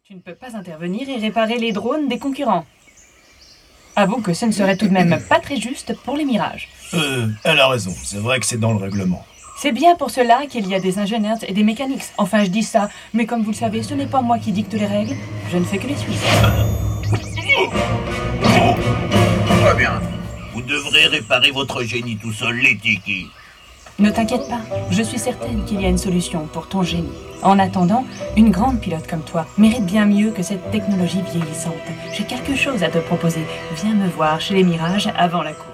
Tu ne peux pas intervenir et réparer les drones des concurrents. Avoue que ce ne serait tout de même pas très juste pour les mirages. Elle a raison, c'est vrai que c'est dans le règlement. C'est bien pour cela qu'il y a des ingénieurs et des mécaniques. Enfin, je dis ça, mais comme vous le savez, ce n'est pas moi qui dicte les règles, je ne fais que les suivre. Très bien. Vous devrez réparer votre génie tout seul, les Tiki. Ne t'inquiète pas, je suis certaine qu'il y a une solution pour ton génie. En attendant, une grande pilote comme toi mérite bien mieux que cette technologie vieillissante. J'ai quelque chose à te proposer. Viens me voir chez les Mirages avant la course.